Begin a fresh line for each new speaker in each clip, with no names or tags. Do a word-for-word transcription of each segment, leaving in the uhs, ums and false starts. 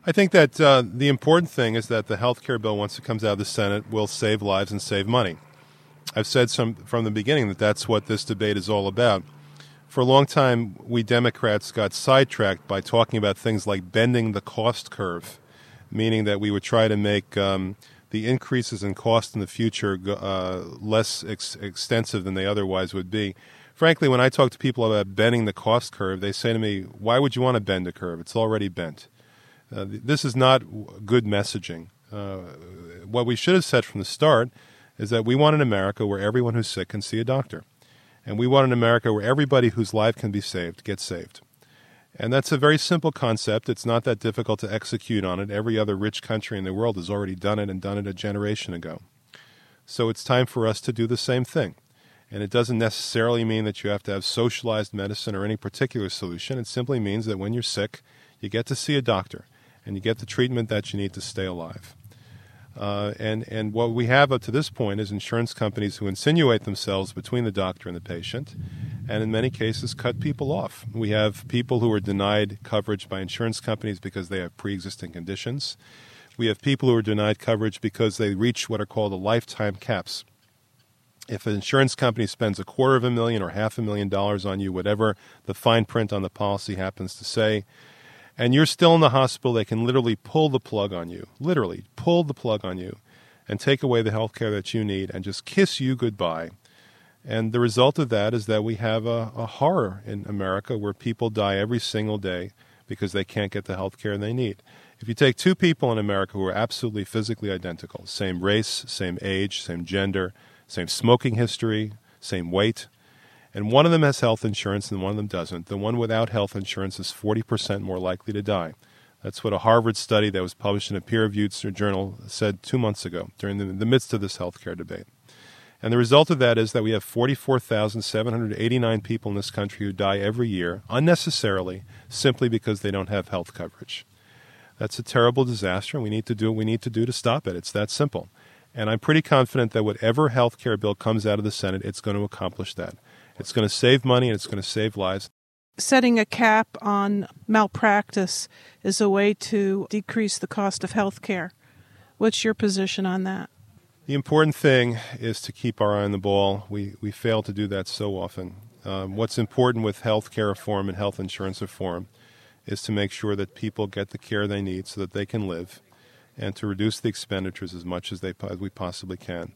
I think that uh, the important thing is that the health care bill, once it comes out of the Senate, will save lives and save money. I've said some, from the beginning that that's what this debate is all about. For a long time, we Democrats got sidetracked by talking about things like bending the cost curve, meaning that we would try to make um, the increases in cost in the future uh, less ex- extensive than they otherwise would be. Frankly, when I talk to people about bending the cost curve, they say to me, why would you want to bend the curve? It's already bent. Uh, this is not good messaging. Uh, what we should have said from the start is that we want an America where everyone who's sick can see a doctor. And we want an America where everybody whose life can be saved gets saved. And that's a very simple concept. It's not that difficult to execute on it. Every other rich country in the world has already done it and done it a generation ago. So it's time for us to do the same thing. And it doesn't necessarily mean that you have to have socialized medicine or any particular solution. It simply means that when you're sick, you get to see a doctor and you get the treatment that you need to stay alive. Uh, and, and what we have up to this point is insurance companies who insinuate themselves between the doctor and the patient, and in many cases cut people off. We have people who are denied coverage by insurance companies because they have pre-existing conditions. We have people who are denied coverage because they reach what are called the lifetime caps. If an insurance company spends a quarter of a million or half a million dollars on you, whatever the fine print on the policy happens to say, and you're still in the hospital, they can literally pull the plug on you, literally pull the plug on you and take away the health care that you need and just kiss you goodbye. And the result of that is that we have a, a horror in America where people die every single day because they can't get the health care they need. If you take two people in America who are absolutely physically identical, same race, same age, same gender, same smoking history, same weight, and one of them has health insurance and one of them doesn't, the one without health insurance is forty percent more likely to die. That's what a Harvard study that was published in a peer-reviewed journal said two months ago during the, the midst of this health care debate. And the result of that is that we have forty-four thousand seven hundred eighty-nine people in this country who die every year unnecessarily simply because they don't have health coverage. That's a terrible disaster, and we need to do what we need to do to stop it. It's that simple. And I'm pretty confident that whatever health care bill comes out of the Senate, it's going to accomplish that. It's going to save money and it's going to save lives.
Setting a cap on malpractice is a way to decrease the cost of health care. What's your position on that?
The important thing is to keep our eye on the ball. We we fail to do that so often. Um, what's important with health care reform and health insurance reform is to make sure that people get the care they need so that they can live and to reduce the expenditures as much as, they, as we possibly can.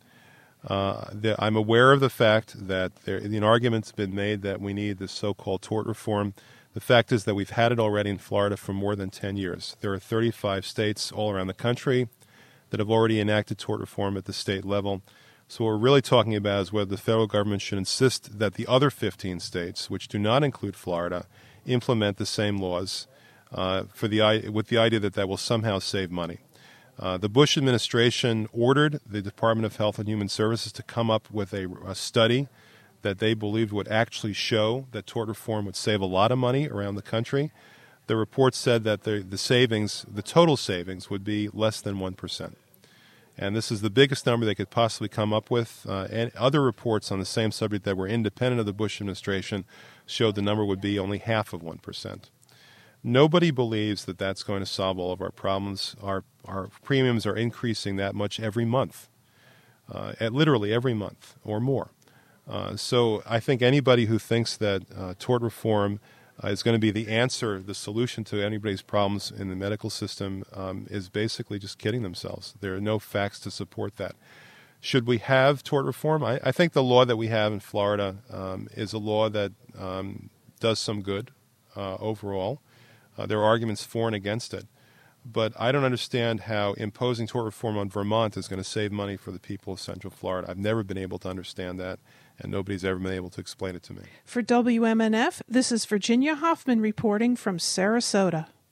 Uh, the, I'm aware of the fact that there, an argument's been made that we need this so-called tort reform. The fact is that we've had it already in Florida for more than ten years. There are thirty-five states all around the country that have already enacted tort reform at the state level. So what we're really talking about is whether the federal government should insist that the other fifteen states, which do not include Florida, implement the same laws uh, for the with the idea that that will somehow save money. Uh, the Bush administration ordered the Department of Health and Human Services to come up with a, a study that they believed would actually show that tort reform would save a lot of money around the country. The report said that the, the savings, the total savings, would be less than one percent. And this is the biggest number they could possibly come up with. Uh, and other reports on the same subject that were independent of the Bush administration showed the number would be only half of one percent. Nobody believes that that's going to solve all of our problems. Our, our premiums are increasing that much every month, uh, at literally every month or more. Uh, so I think anybody who thinks that uh, tort reform uh, is going to be the answer, the solution to anybody's problems in the medical system um, is basically just kidding themselves. There are no facts to support that. Should we have tort reform? I, I think the law that we have in Florida um, is a law that um, does some good uh, overall. Uh, there are arguments for and against it. But I don't understand how imposing tort reform on Vermont is going to save money for the people of Central Florida. I've never been able to understand that, and nobody's ever been able to explain it to me.
For W M N F, this is Virginia Hoffman reporting from Sarasota.